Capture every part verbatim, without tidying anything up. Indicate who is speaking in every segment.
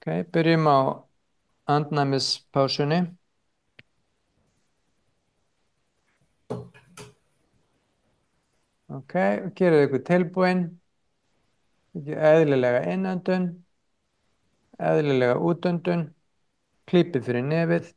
Speaker 1: Ok, byrjum á andnæmispásunni. Ok, gerið ykkur tilbúin. Eðlilega innöndun, eðlilega útöndun, klípið fyrir nefið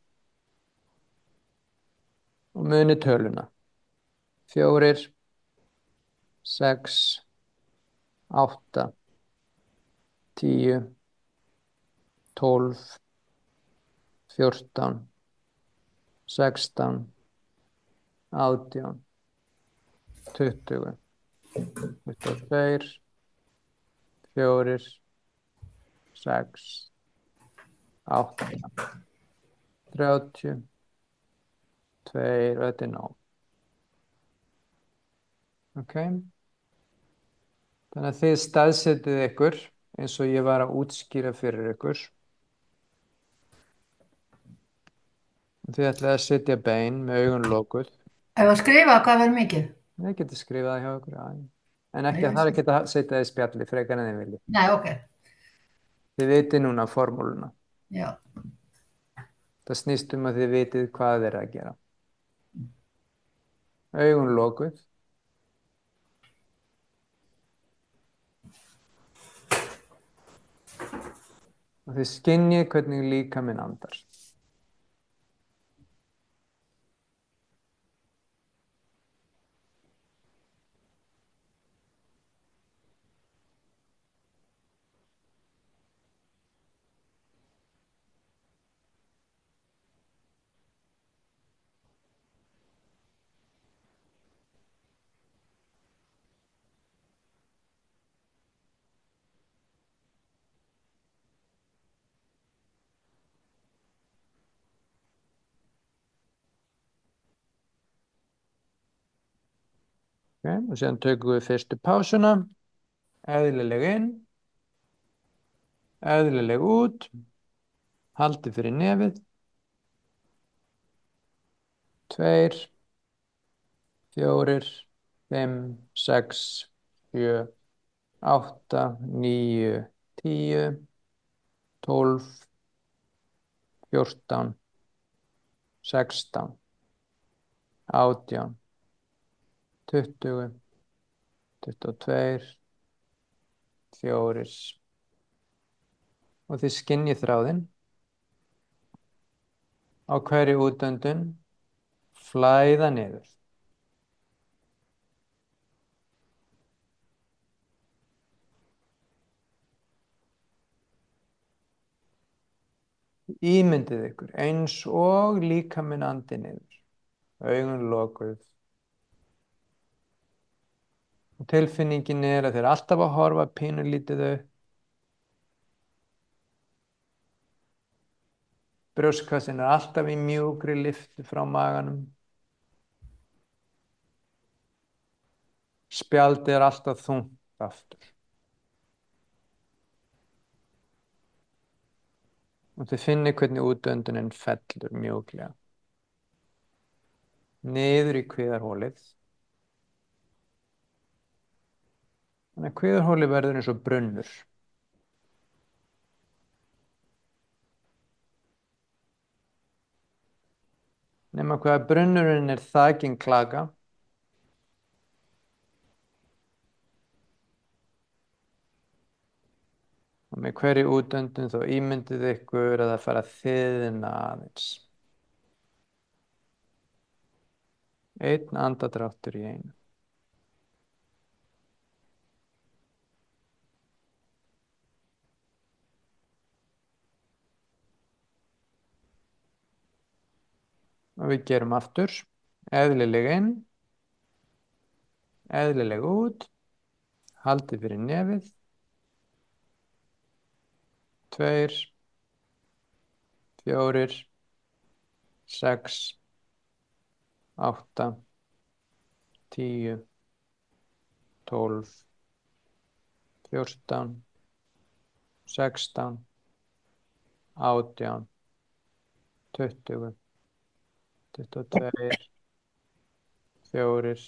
Speaker 1: og munið töluna. Fjórir, sex, átta, tíu, tólf, fjórtán, sextán, átján, tuttugu, tuttugu og tveir, fjórir, sex, átta, þrjátíu, tveir og þetta er nóg. Ok, þannig að þið staðsetið ykkur eins og ég var að útskýra fyrir ykkur. Þið ætlaði að setja bein með augun lokuð.
Speaker 2: Ef að skrifa hvað verður mikið?
Speaker 1: Ég geti skrifað það hjá ykkur, já. En
Speaker 2: Nei,
Speaker 1: ekki að
Speaker 2: ég
Speaker 1: það er
Speaker 2: sé-
Speaker 1: ekki að setja það í spjalli frekar en þið viljið.
Speaker 2: Nei, ok.
Speaker 1: Þið vitið núna formúluna.
Speaker 2: Já.
Speaker 1: Það snýst um að þið vitið hvað þið er að gera. Augun lokuð. Og þið skynjið hvernig líkaminn andar. Okay? Og síðan tökum við fyrstu pásuna. Eðlileg inn. Eðlileg út. Haldið fyrir nefið. Tveir. Fjórir. Fimm. Sex. Sjö. Átta. Níu. Tíu. Tólf. Fjórtán. Sextán. Átján. Tuttugu. Tuttugu og tveir. Fjórir. Og þið skynjið þráðinn. Á hverju útöndun flæða niður. Ímyndið ykkur eins og líkaminn andi niður. Augun lokuð. Og tilfinningin er að þið er alltaf að horfa pínulítið upp. Brjóstkassin er alltaf í mjúkri lyftu frá maganum. Spjaldið er alltaf þungt aftur. Og þið finnið hvernig útöndunin fellur mjúklega. Niður í kviðarhólið. Þannig að kviðarhólið verður eins og brunnur. Nema hvað brunnurinn er þakinn klaka. Og með hverju útöndun þá ímyndið ykkur að það fara að þiðna aðeins. Einn andardráttur í einu. Og við gerum aftur. Eðlileg inn. Eðlileg út. Haldið fyrir nefið. Tveir. Fjórir. Sex. Átta. Tíu. Tólf. Fjórtán. Sextán. Átján. Tuttugu. Tuttugu og tveir. Fjórir.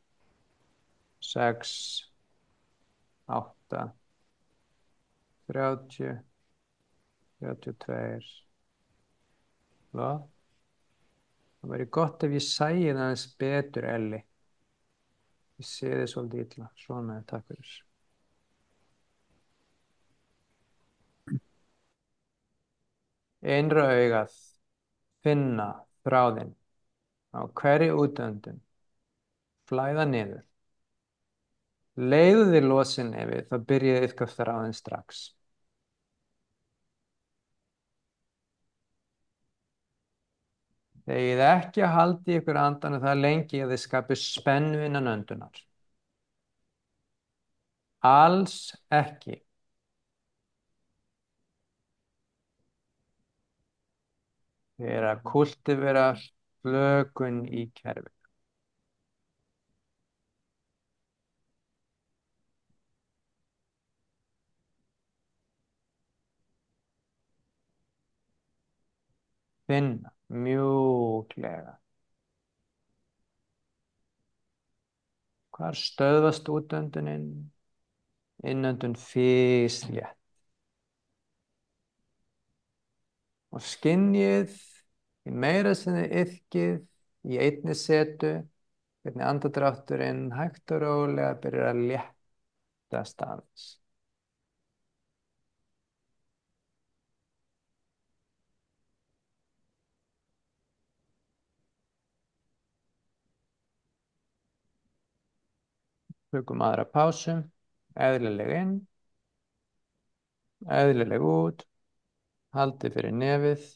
Speaker 1: Sex. Átta. Þrjátíu. þrjátíu og tvö. Flott. Það væri gott ef ég sæi það aðeins betur, Elli. Ég sé þið svolítið illa. Svona, takk fyrir. Innra augað. Finna þráðinn. Á hverri útöndun. Flæða niður. Leiðu þið losi nefið, þá byrjið yfka þráðinn strax. Þegið ekki að haldi ykkur andanum það lengi að þið skapið spennu innan öndunar. Alls ekki. Þið er að kultivera flökun í kerfi. Finna mjúklega. Hvar stöðvast útöndunin? Innöndun fyslétt. Og skynjið í meira sem þið iðkið í einni setu, hvernig andardrátturinn hægt og rólega byrjar að léttast aðeins. Tökum aðra pásu, eðlileg inn, eðlileg út, haldið fyrir nefið,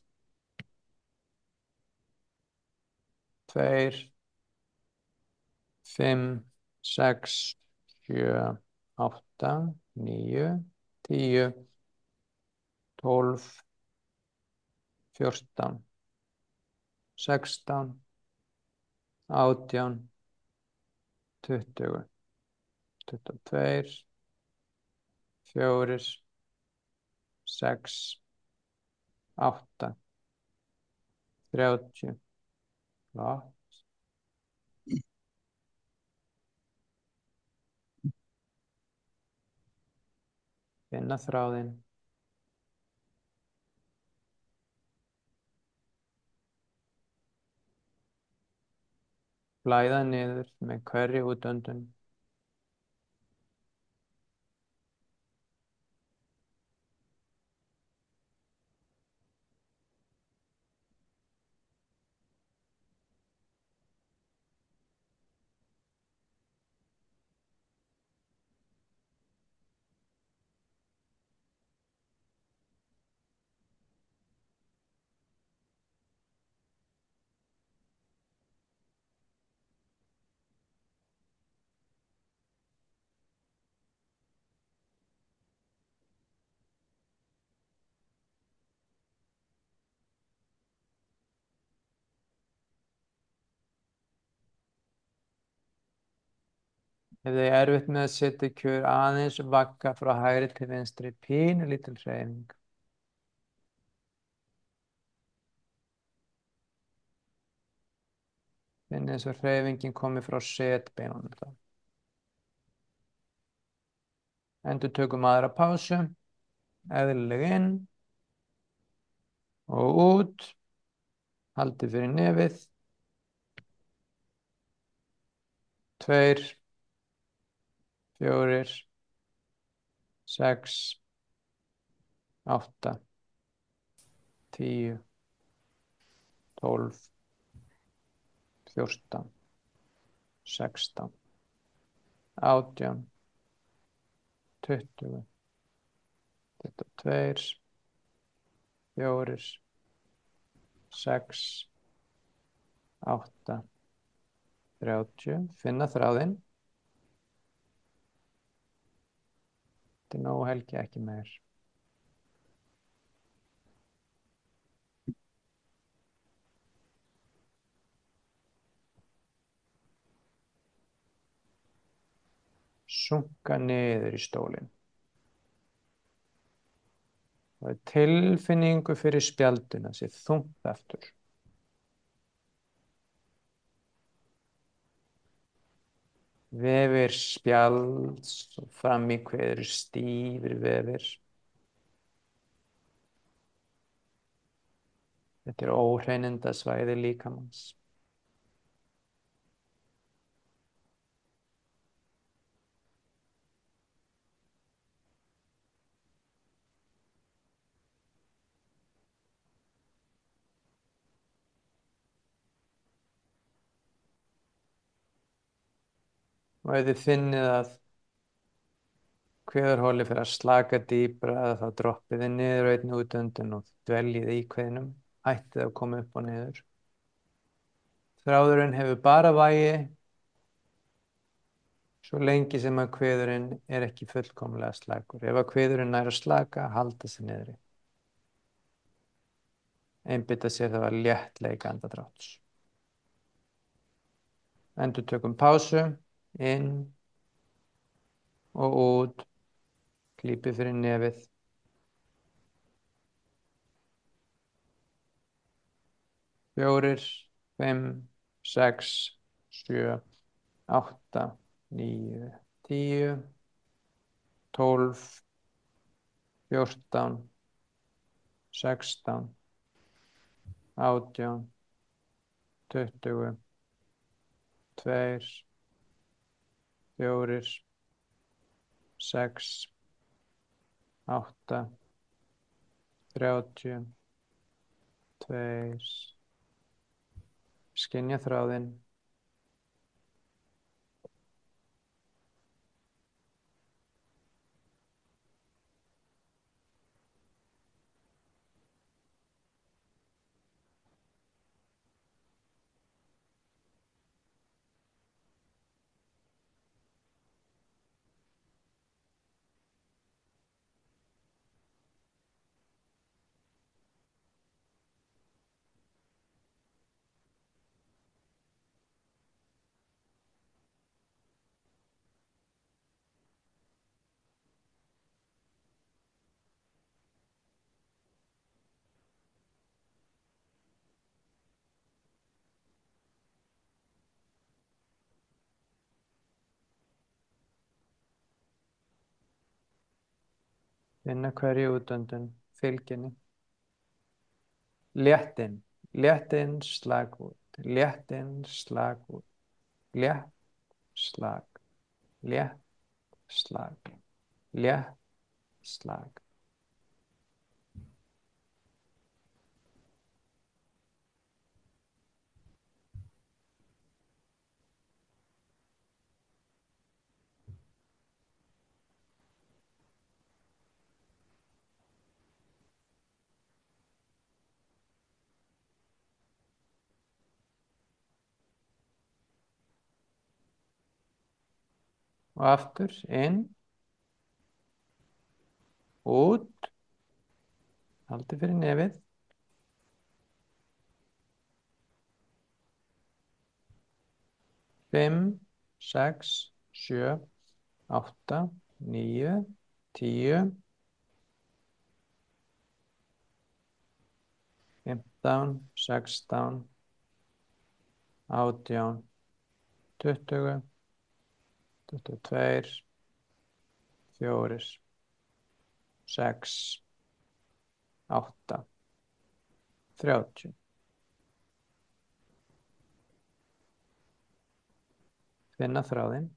Speaker 1: tveir, fimm, sex, sjö, átta, níu, tíu, tólf, fjórtán, sextán, átján, tuttugu, tuttugu og tveir, fjórir, sex, átta, þrjátíu, flott. Finna þráðinn. Flæða niður með hverri útöndun. Ef þið er erfitt með að setja kjör aðeins vagga frá hægri til vinstri, pínu lítil hreyfing. Finnið eins og hreyfingin komi frá setbeinunum þá. Endurtökum aðra pásu, eðlileg inn og út, haldið fyrir nefið, tveir, fjórir, sex, átta, tíu, tólf, fjórtán, sextán, átján, tuttugu, tuttugu og tveir, fjórir, sex, átta, þrjátíu. Finna þráðinn. Þetta er nóg helgi, ekki meir. Sunka niður í stólinn. Og tilfinningu fyrir spjalduna sé þungt aftur. Vefir spjalds og fram í kviður stífir vefir. Þetta er óhreinindasvæði líkamans. Og ef þið finnið að kviðarholið fyrir að slaka dýpra, þá droppið þið niður einn útöndun og dveljið í kviðnum, hættið að koma upp og niður. Þráðurinn hefur bara vægi svo lengi sem að kviðurinn er ekki fullkomlega slakur. Ef að kviðurinn nær að slaka, halda sig niðri. Einbytta sér það að léttleika andardrátts. Endurtökum pásu, inn og út, klípið fyrir nefið. Fjórir, fimm, sex, sjö, átta, níu, tíu, tólf, fjórtán, sextán, átján, tuttugu, tveir, fjórir, sex, átta, þrjátíu, tveir, skynja þráðinn, finna hverju útöndun, fylginni. Létt inn, létt inn, slag út, létt inn, slag út, létt, slag, létt, slag, létt, slag. Og aftur, inn, út, haldið fyrir nefið. Fimm, sex, sjö, átta, níu, tíu, fimmtán, sextán, átján, tuttugu, tuttugu og tveir, fjórir, sex, átta, þrjátíu. Finna þráðinn.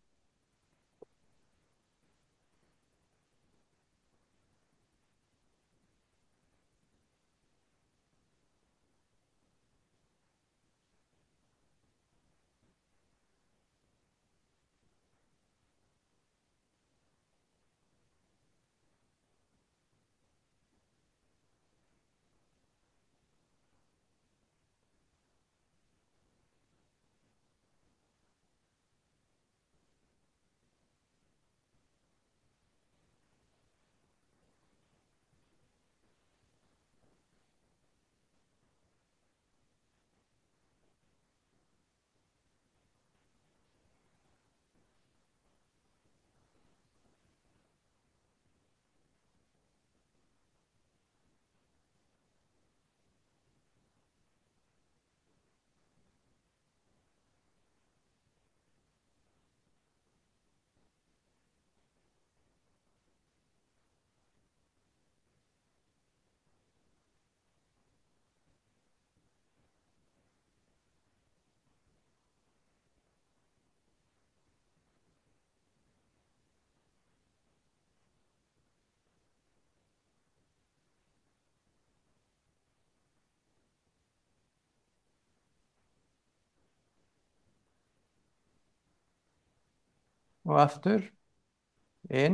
Speaker 1: og aftur, inn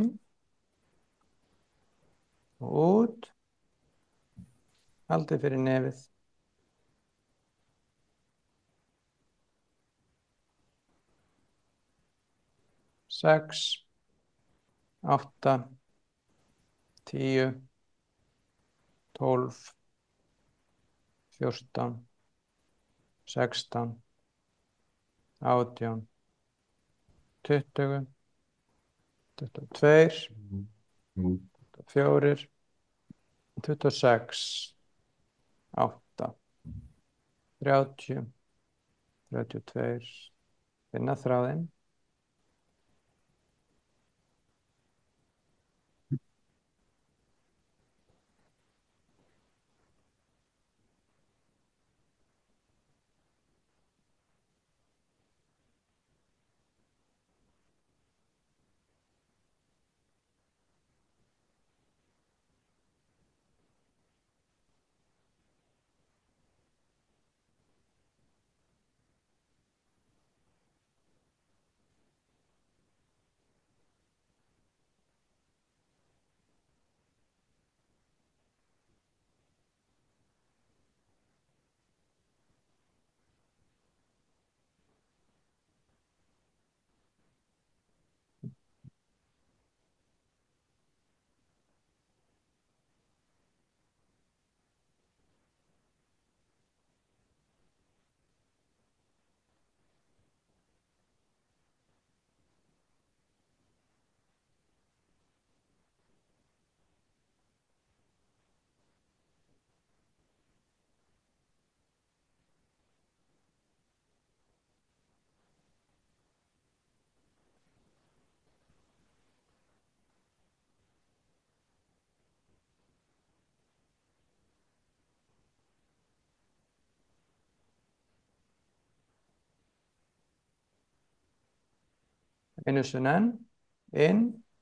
Speaker 1: og út, haldið fyrir nefið. Sex, átta, tíu, tólf, fjórtán, sextán, átján, tuttugu, tuttugu og tveir, tuttugu og fjórir, tuttugu og sex, átta, þrjátíu, þrjátíu og tveir, finna þráðinn. Einu sinni enn, inn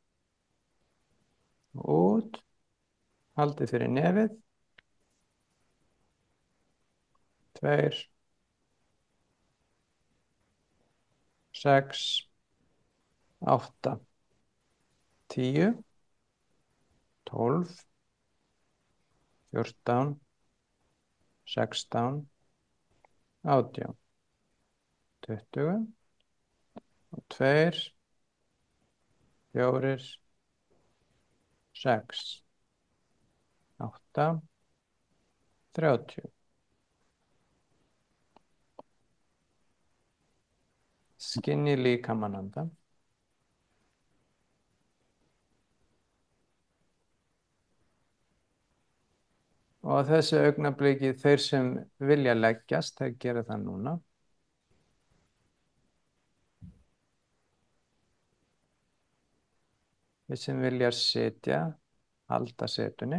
Speaker 1: og út, haldið fyrir nefið. Tveir, sex, átta, tíu, tólf, fjórtán, sextán, átján, tuttugu og tveir, fjórir, sex, átta, þrjátíu. Skynjið líkamann anda. Og á þessu augnabliki, þeir sem vilja leggjast, þeir gera það núna. Þeir sem vilja sitja, halda setunni.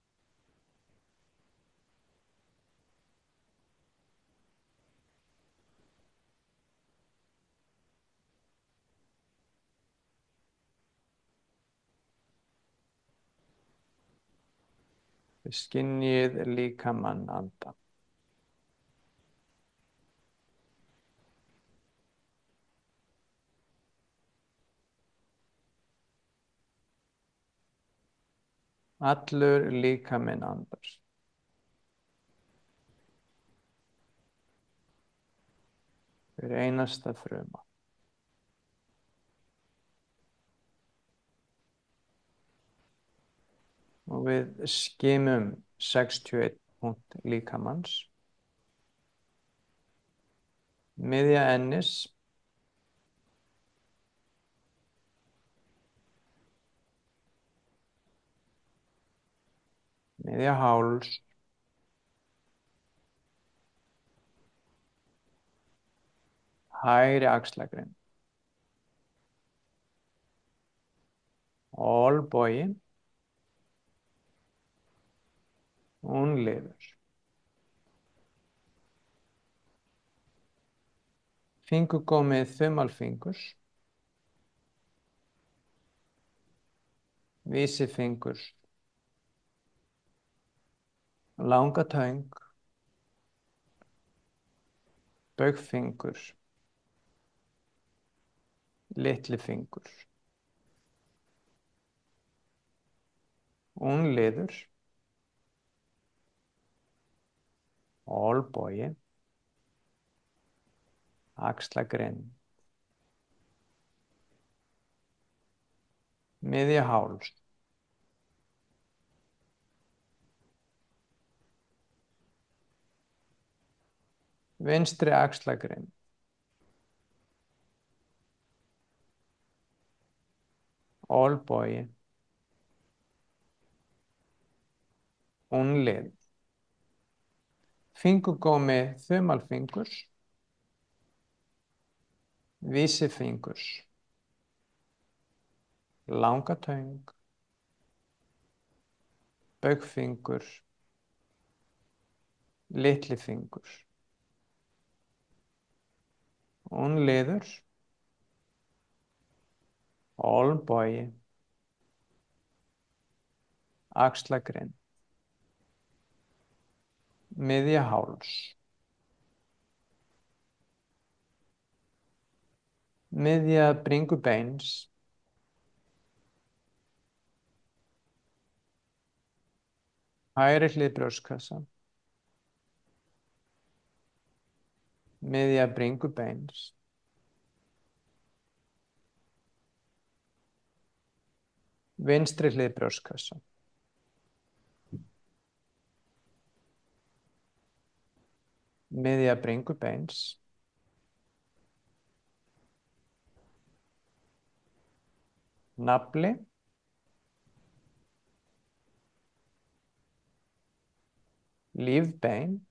Speaker 1: Skynjið líkamann anda. Allur líkaminn andar. Hver einasta fruma. Og við skimum sextíu og einn punkt líkamanns. Miðja ennis. Miðja háls. Hægri axlagrind. Olnbogi. Hún lifur. Fingurgómið þumalfingurs. Vísifingurs. Langatöng. Baugfingur. litli fingur, úlnliður, olnbogi, axlagrind, miðja háls, vinstri axlagrind, olnbogi, úlnlið, fingurgómi þumalfingurs, vísifingurs, langatöng, baugfingur, litli fingur, úlnliður, olnbogi, axlagrind, miðja háls, miðja bringubeins, hægri hlið brjóstkassa, miðja bringubeins, vinstri hlið brjóstkassa, miðja bringubeins, nafli, lífbein,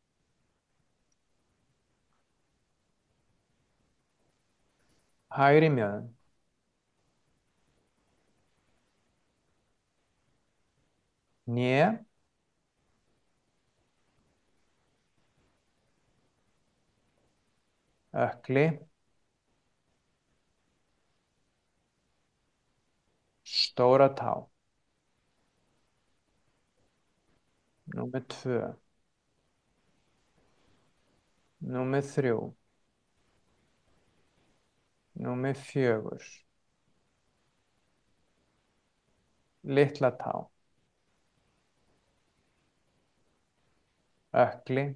Speaker 1: hægri mjöðm, hné, ökkli, stóra tá, númer tvö, númer þrjú, númer fjögur, litla tá, ökkli,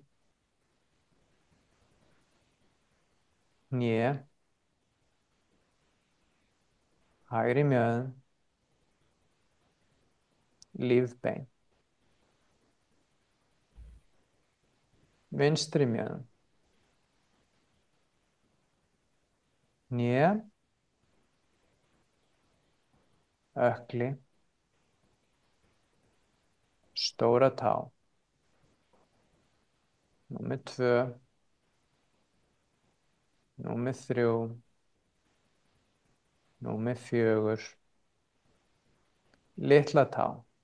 Speaker 1: hné, hægri mjöðm, lífbein, vinstri mjöðm, hné, ökkli, stóra tá, númer tvö, númer þrjú, númer fjögur, litla tá,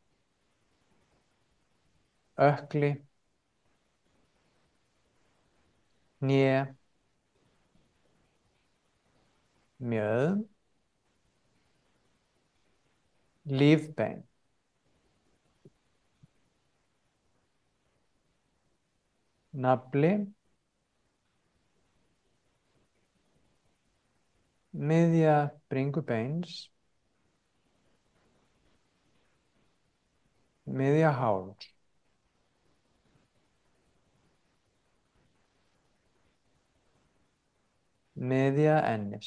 Speaker 1: ökkli, hné, mjöðm, lífbein, nafli, miðja bringubeins, miðja háls, miðja ennis,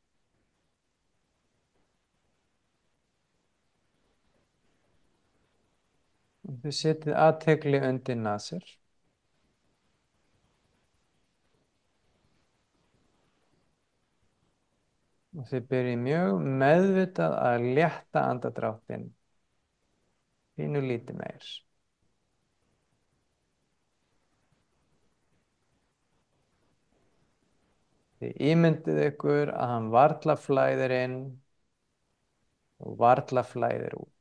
Speaker 1: og þið setjið athygli undir nasir. Og þið byrjið mjög meðvitað að létta andardráttinn pínu lítið meir. Þið ímyndið ykkur að hann varla flæðir inn og varla flæðir út.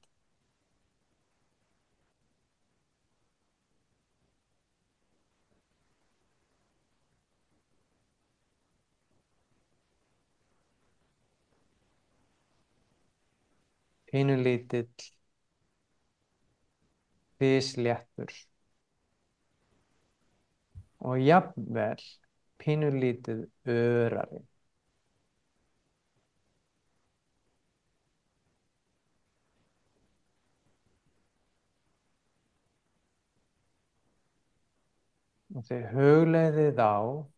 Speaker 1: Pínu lítill, fisléttur og jafnvel pínu lítið örari. Og þið hugleiðið á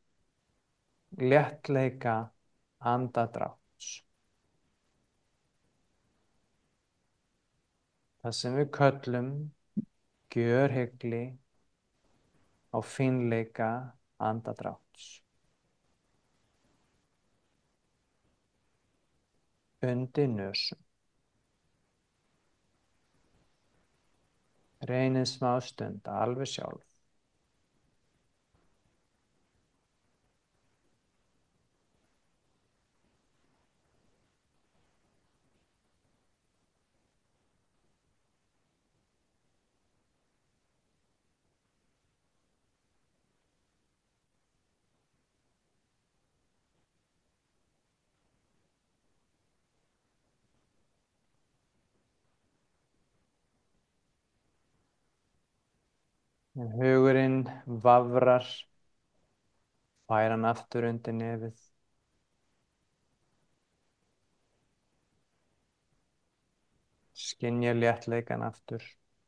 Speaker 1: léttleika andadrátts. Það sem við köllum gjörhygli á fínleika andadrátts. Undir nösum. Reynið smá stund alveg sjálf. En hugurinn vafrar, fær hann aftur undir nefið. Skynja léttleikan aftur.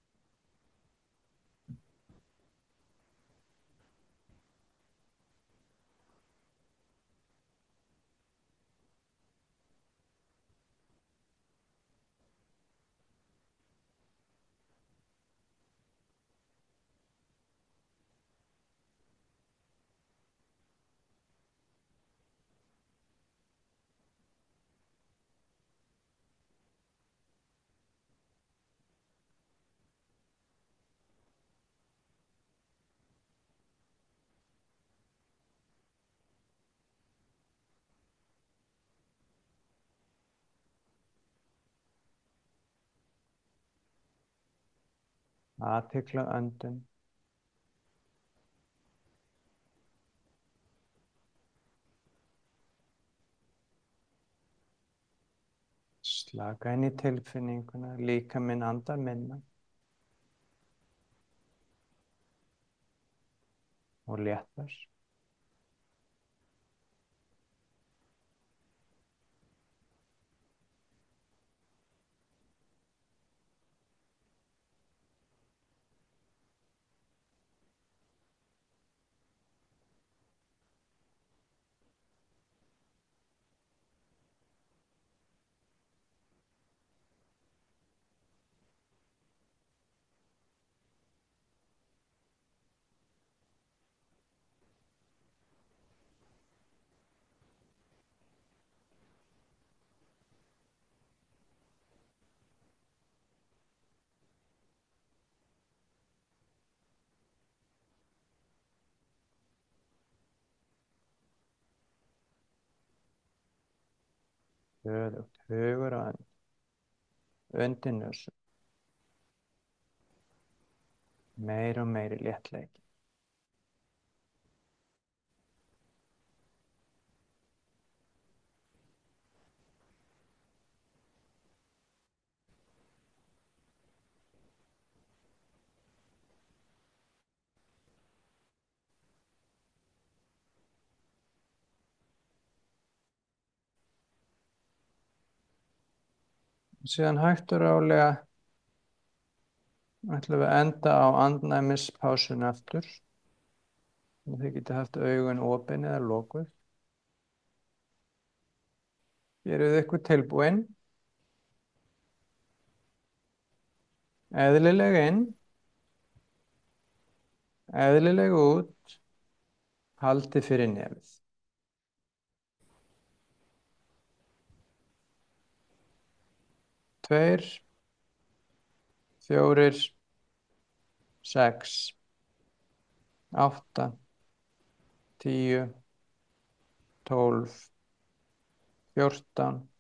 Speaker 1: Athygli á öndun. Slaka inn í tilfinninguna, líkaminn andar minna og léttar. Stöðugt, hugur á öndun. Undir nösum. Meiri og meiri léttleiki. Síðan hægt og rólega ætlum við að enda á andnæmispásunni aftur. Þið getið haft augun opin eða lokuð. Gerið ykkur tilbúin. Eðlileg inn. Eðlileg út. Haldið fyrir nefið. Tveir, fjórir, sex, átta, tíu, tólf, fjórtán,